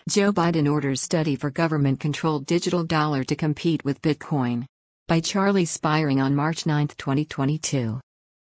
Joe Biden orders study for government-controlled digital dollar to compete with Bitcoin. By Charlie Spiring on March 9, 2022.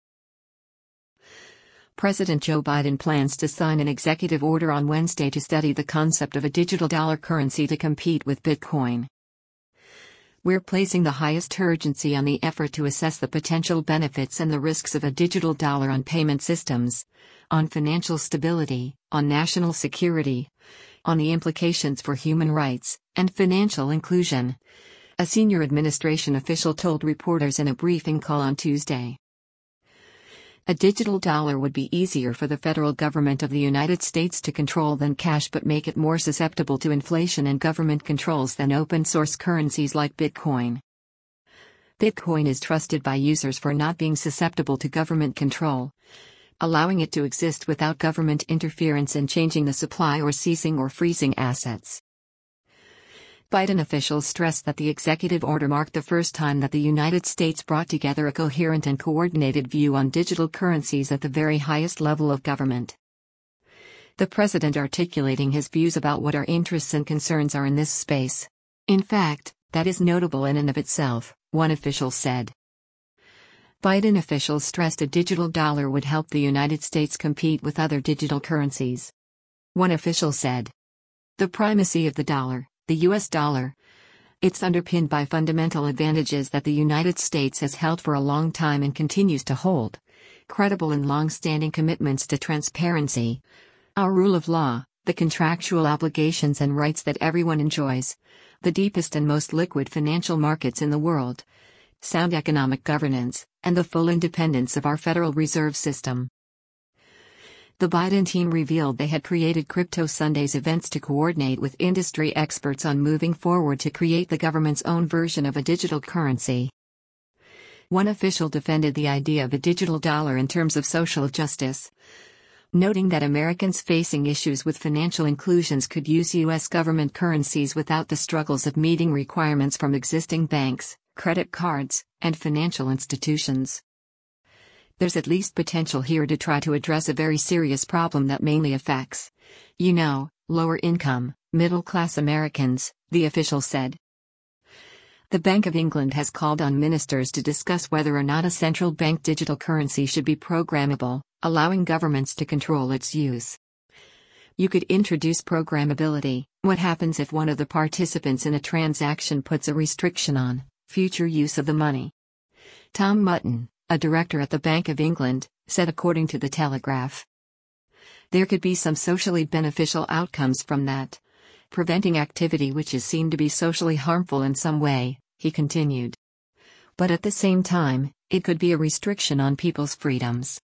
President Joe Biden plans to sign an executive order on Wednesday to study the concept of a digital dollar currency to compete with Bitcoin. We're placing the highest urgency on the effort to assess the potential benefits and the risks of a digital dollar on payment systems, on financial stability, on national security, on the implications for human rights and financial inclusion, a senior administration official told reporters in a briefing call on Tuesday. A digital dollar would be easier for the federal government of the United States to control than cash, but make it more susceptible to inflation and government controls than open-source currencies like Bitcoin. Bitcoin is trusted by users for not being susceptible to government control, allowing it to exist without government interference in changing the supply or seizing or freezing assets. Biden officials stressed that the executive order marked the first time that the United States brought together a coherent and coordinated view on digital currencies at the very highest level of government. The president articulating his views about what our interests and concerns are in this space. In fact, that is notable in and of itself, one official said. Biden officials stressed a digital dollar would help the United States compete with other digital currencies. One official said, "The primacy of the dollar, the U.S. dollar. It's underpinned by fundamental advantages that the United States has held for a long time and continues to hold. Credible and long-standing commitments to transparency. Our rule of law, the contractual obligations and rights that everyone enjoys. The deepest and most liquid financial markets in the world. Sound economic governance, and the full independence of our Federal Reserve System." The Biden team revealed they had created Crypto Sundays events to coordinate with industry experts on moving forward to create the government's own version of a digital currency. One official defended the idea of a digital dollar in terms of social justice, noting that Americans facing issues with financial inclusions could use U.S. government currencies without the struggles of meeting requirements from existing banks, credit cards, and financial institutions. There's at least potential here to try to address a very serious problem that mainly affects, lower income, middle-class Americans, the official said. The Bank of England has called on ministers to discuss whether or not a central bank digital currency should be programmable, allowing governments to control its use. You could introduce programmability. What happens if one of the participants in a transaction puts a restriction on future use of the money? Tom Mutton, a director at the Bank of England, said according to The Telegraph. There could be some socially beneficial outcomes from that. Preventing activity which is seen to be socially harmful in some way, he continued. But at the same time, it could be a restriction on people's freedoms.